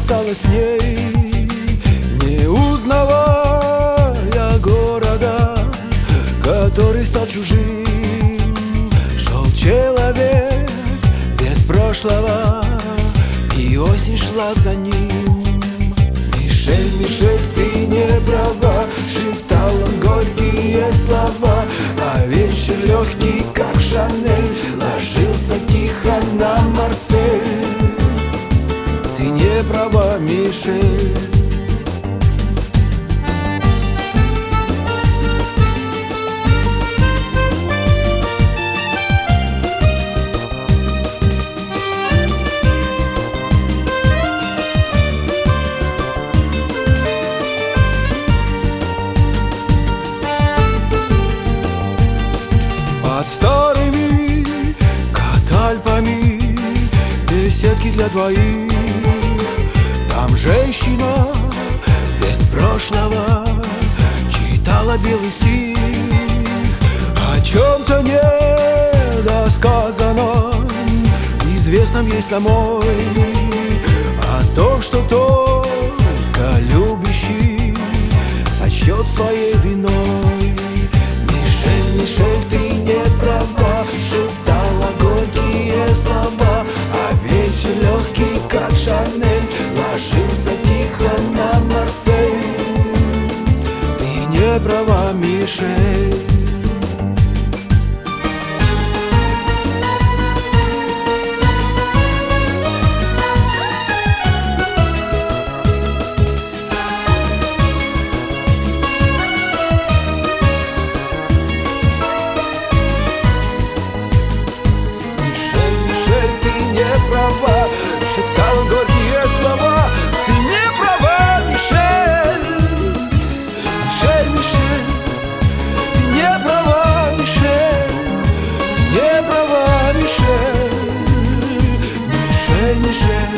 стала с ней, не узнавая города, который стал чужим. Шел человек без прошлого, и осень шла за ним. Мишель, Мишель, ты не права, шептал он горькие слова, а вечер легкий, как Шанель, ложился тихо на Марсель. Ты не права, Мишель. Под старыми катальпами беседки для двоих. Там женщина без прошлого читала белый стих о чем-то недосказанном, известном ей самой, о том, что только любящий сочтет своей виной. Мишель, Мишель, ты не права, шептала горькие слова, а вечер легкий, как Шанель, ложился тихо на Марсель. Ты не права, Мишель. Шептал горькие слова, ты не права, Мишель. Мишель, Мишель, ты не права, Мишель. Не права, Мишель. Мишель, Мишель.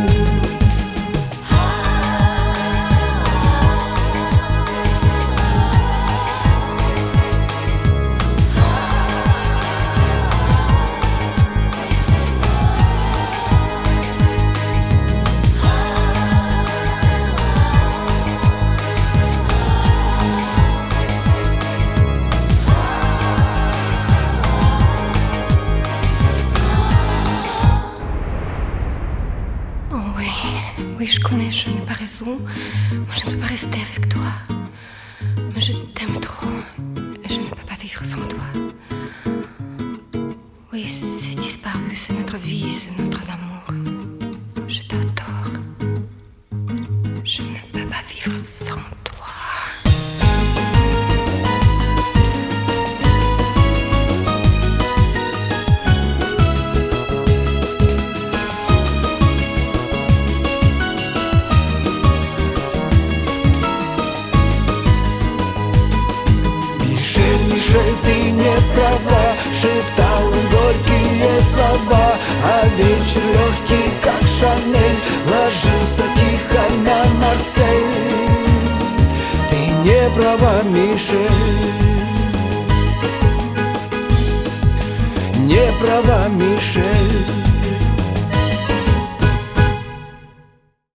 Oui, je connais, je n'ai pas raison. Moi, je ne peux pas rester avec toi. Mais je t'aime trop et je ne peux pas vivre sans toi. Oui, c'est disparu, c'est notre vie, c'est notre amour. Je t'adore. Je ne peux pas vivre sans toi. Мишель, ты не права, шептал он горькие слова, а вечер легкий, как Шанель, ложился тихо на Марсель. Ты не права, Мишель. Не права, Мишель.